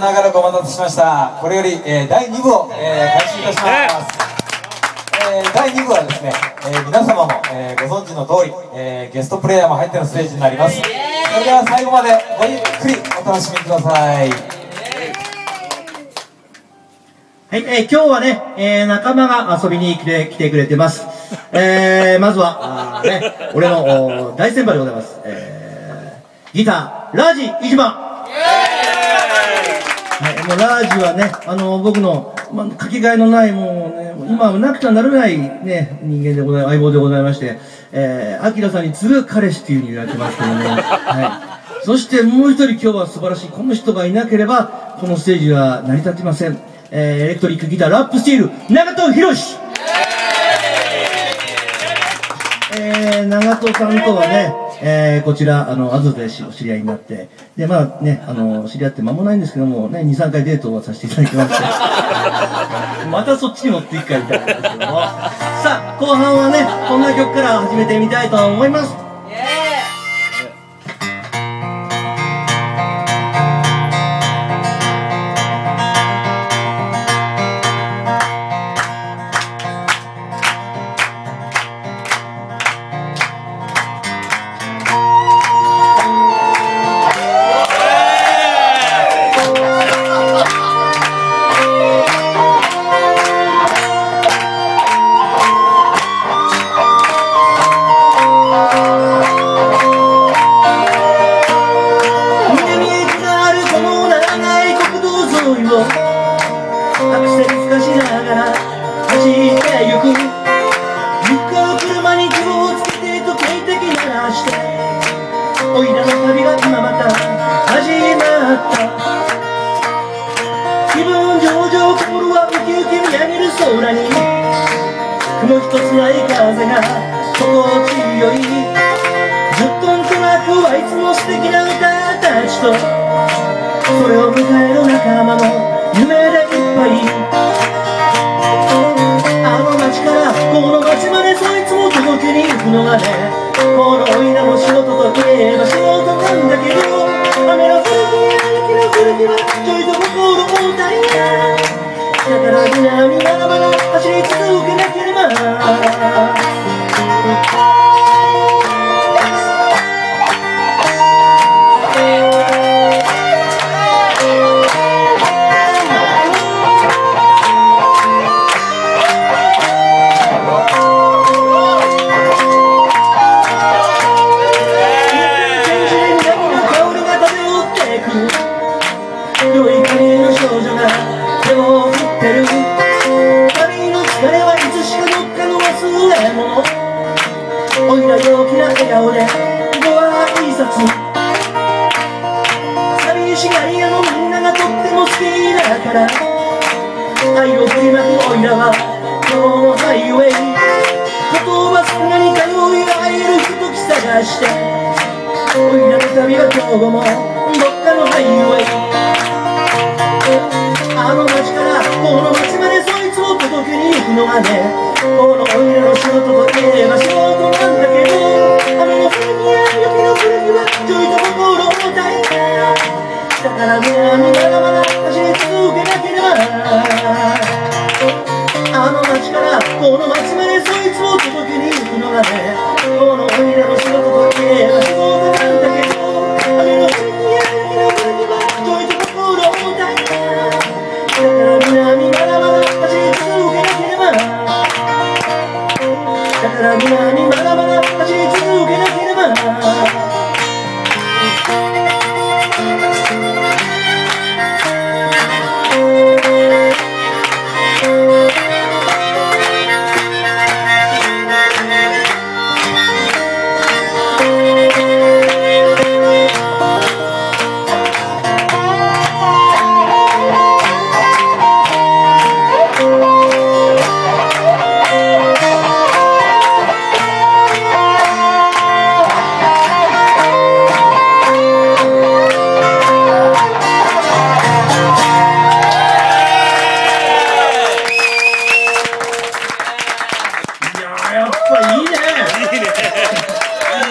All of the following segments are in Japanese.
長らくお待たせしました。これより、第2部を、開始いたします。第2部はですね、皆様も、ご存知の通り、ゲストプレイヤーも入ってのステージになります。それでは最後までごゆっくりお楽しみください。 はい、今日はね、仲間が遊びに来てくれてます。まずは、俺の大先輩でございます。ギター、ラジ飯島。はい、もうラージはね、僕の、かけがえのない、もうね、今はなくてはならないね、人間でござい、相棒でございまして、アキラさんに次ぐ彼氏っていう風に言われてますけどね。はい。そしてもう一人今日は素晴らしい、この人がいなければ、このステージは成り立ちません。エレクトリックギター、ラップスティール、長藤博士。長藤さんとはね、こちら、アズでお知り合いになって、で、まあね、知り合って間もないんですけども、ね、2、3回デートをさせていただきまして、またそっちに持っていくかみたいなんですけども、さあ、後半はね、こんな曲から始めてみたいと思います。アクセル吹かしながら走ってゆく、ゆっくり車に気をつけて時計的鳴らして、おいらの旅が今また始まった。気分上々心はウキウキ見上げる空に、雲一つない風が心地よい。ずっとんとなくはいつも素敵な歌たちと、それを迎える仲間の夢でいっぱい。あの街からこの街までそいつも届けに行くのがね、このおいらの仕事といえば仕事なんだけど、雨の降る日や雪の降る日はちょいと心を歌いや、だから皆まだまだ走り続けなければ。良い影の少女が手を振ってる。旅の疲れはいつしかどっかの忘れ物。おいら陽気な笑顔でご挨拶。寂しがり屋のみんながとっても好きだから、愛を振りまくおいらは今日のハイウェイ。言葉少なに通い合える人き探して、おいらの旅は今日もどっかのハイウェイ。あの街からこの街までそいつを届けに行くのがね、このおいらの仕事といえば仕事なんだけど、雨の降る日や雪の降る日はちょいと心を抱いて、だからね、まだまだ走り続けなければ。あの街からこの街までそいつを届けに行くのがね、このおいらの仕事といえば仕事なんだけど、雨の降る日や雪の降る日はちょいと心を抱いて、だから南まだまだ走り続けなければ。だから南まだまだ走り続けなければ。やっぱいいね。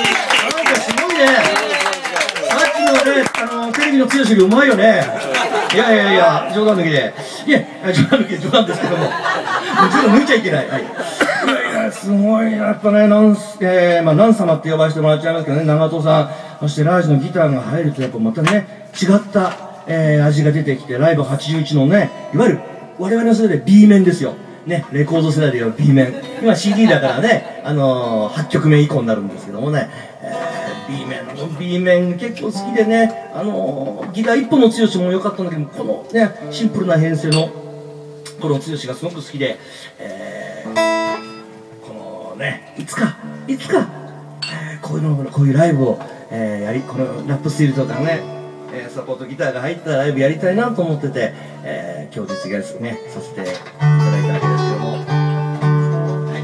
なんかすごいね。さっきのね、テレビの剛よりうまいよね。 いやいやいや、冗談抜きで。いや、冗談抜きで冗談ですけども。ちょっと抜いちゃいけない。はい。いやいや、すごいな。やっぱね、ナン様って呼ばせてもらっちゃいますけどね、長門さん、そしてラージのギターが入ると、やっぱまたね、違った、味が出てきて、ライブ81のね、いわゆる、我々の世代で B 面ですよ。ね、レコード世代で言う B 面。今 CD だからね、8曲目以降になるんですけどもね、B 面結構好きでね、ギター一本の剛も良かったんだけど、このね、シンプルな編成の、この剛がすごく好きで、このね、いつか、こういうライブを、このラップスティールとかね、サポートギターが入ったライブやりたいなと思ってて、今日実現ね、させていただいたわけですけども、はい、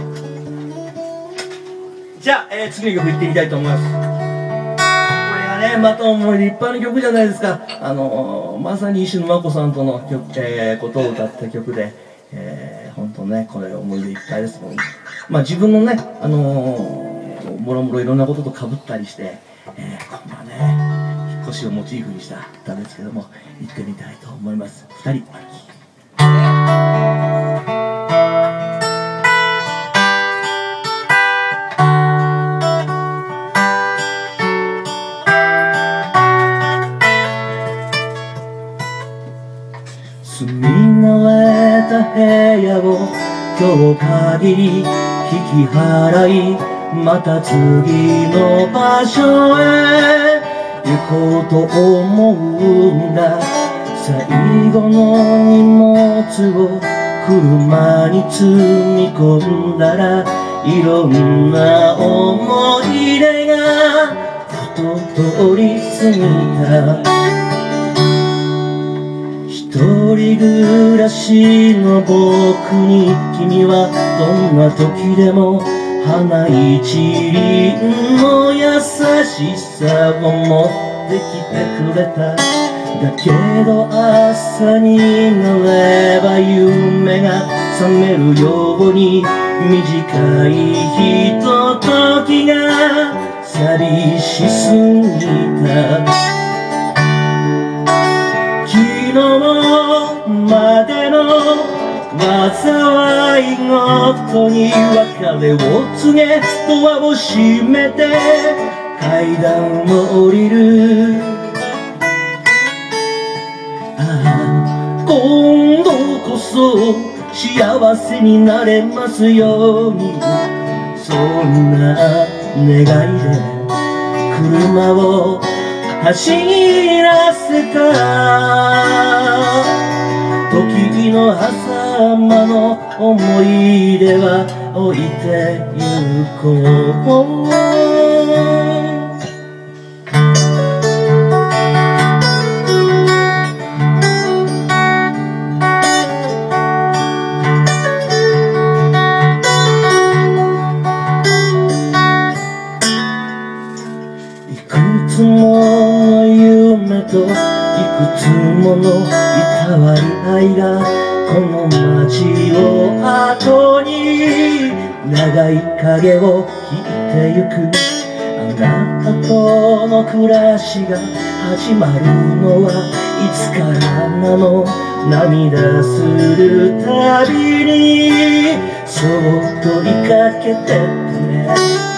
じゃあ、次の曲いってみたいと思います。これがね、また思い出いっぱいの曲じゃないですか。まさに石野真子さんとの曲、ことを歌った曲で、本当ね、これ思い出いっぱいですもん。まあ自分のね、もろもろいろんなことと被ったりして、こんなね、引っ越しをモチーフにした歌ですけども、行ってみたいと思います。2人歩き。住み慣れた部屋を今日限り引き払い、また次の場所へ行こうと思うんだ。最後の荷物を車に積み込んだら、いろんな思い出がふと通り過ぎた。一人暮らしの僕に君はどんな時でも花一輪の優しさを持ってきてくれた。だけど朝になれば夢が覚めるように短いひとときが寂しすぎた。昨日までの災いごとに別れを告げ、ドアを閉めて階段を降りる。ああ、今度こそ幸せになれますように、そんな願いで車を走らせた。時の狭間の思い出は置いてゆこう。いくつもの夢といくつものいたわり合いがこの街を後に長い影を引いてゆく。あなたとの暮らしが始まるのはいつからなの。涙するたびにそっと追いかけてってね。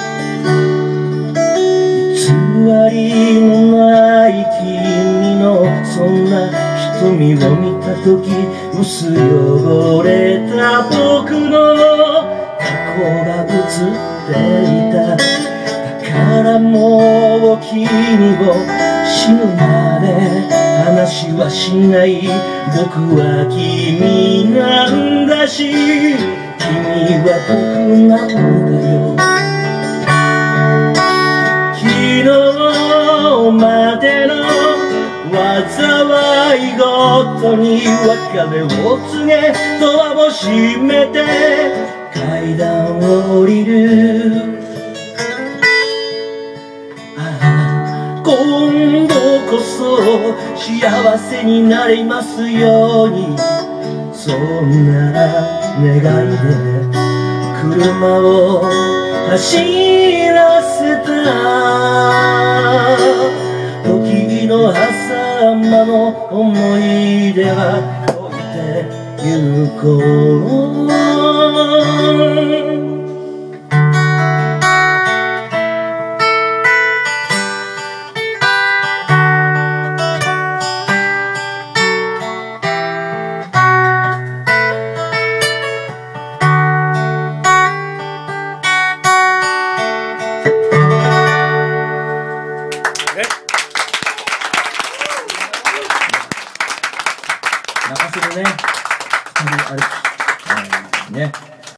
偽りのない君のそんな瞳を見たとき、薄汚れた僕の過去が映っていた。だからもう君を死ぬまで話はしない。僕は君なんだし、君は僕なんだよ。昨日までの災いごとに別れを告げ、ドアを閉めて階段を降りる。ああ、今度こそ幸せになれますように、そんな願いで車を走らせた。時の朝ままの思い出は溶いてゆこう。泣かせるね。あれ、ね。